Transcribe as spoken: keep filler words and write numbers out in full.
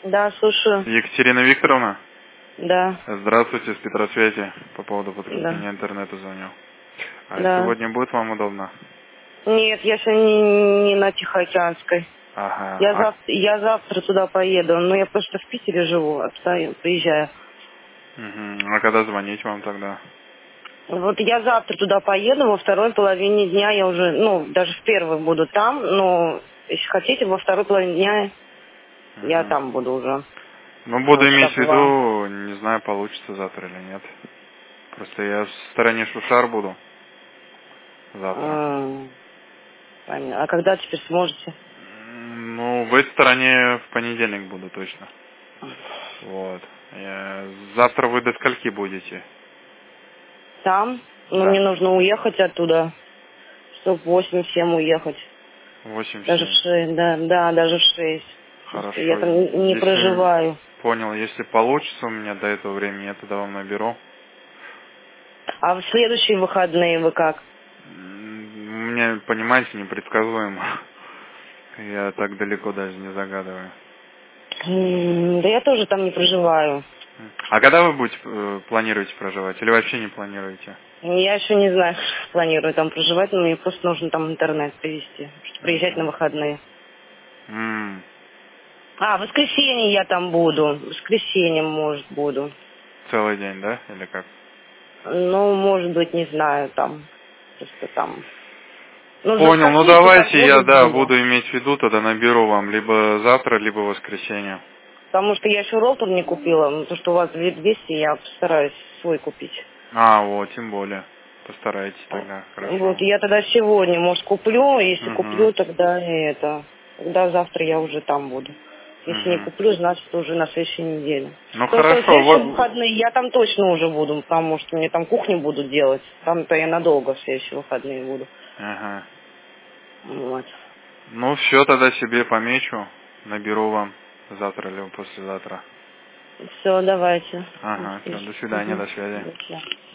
Да, слушаю. Екатерина Викторовна? Да. Здравствуйте, с Петросвязи. По поводу подключения Да. интернета звоню. А Да. сегодня будет вам удобно? Нет, я сегодня не, не на Тихоокеанской. Ага. Я, А, зав... я завтра туда поеду, но я просто в Питере живу, обстаю, приезжаю. угу. А когда звонить вам тогда? Вот я завтра туда поеду, во второй половине дня я уже, ну, даже в первой буду там, но если хотите, во второй половине дня я Угу. там буду уже. Ну, Ну, буду часа иметь в два. виду, не знаю, получится завтра или нет. Просто я в стороне Шушар буду завтра. М, понятно. А когда теперь сможете? М, Ну, в этой стороне в понедельник буду точно. Вот. Я- Завтра вы до скольки будете? Там? Ну, Да. мне нужно уехать оттуда, чтобы в восемь-семь уехать. Даже в восемь-семь. шесть, да, да, даже в шесть. Просто я Хорошо. там не не Если проживаю. понял, если получится у меня до этого времени, я тогда вам наберу. А в следующие выходные вы как? М, У меня, понимаете, непредсказуемо. Я так далеко даже не загадываю. М, Да я тоже там не проживаю. М. А когда вы будете э, планируете проживать? Или вообще не планируете? Я еще не знаю, планирую там проживать, но мне просто нужно там интернет привезти, чтобы приезжать на Мгм. выходные. М. А, в воскресенье я там буду. В воскресенье, может, буду. Целый день, да? Или как? Ну, может быть, не знаю, там. Просто там. Ну, Понял. Ну заскочить туда давайте я, буду, да, буду. буду иметь в виду, тогда наберу вам либо завтра, либо в воскресенье. Потому что я еще роллтон не купила. Ну, то, что у вас двести, я постараюсь свой купить. А, вот, тем более. Постарайтесь тогда, Вот, хорошо. я тогда сегодня, может, куплю. Если Угу. куплю, тогда и это. Тогда завтра я уже там буду. Если не Угу. куплю, значит, уже на следующей неделе. Ну Потому что в хорошо, следующие вот. выходные я там точно уже буду, потому что мне там кухню будут делать. Там-то я надолго в следующие выходные буду. Ага. Вот. Ну все, тогда себе помечу. Наберу вам завтра или послезавтра. Все, давайте. Ага, все, до свидания, Угу. до связи. До свидания.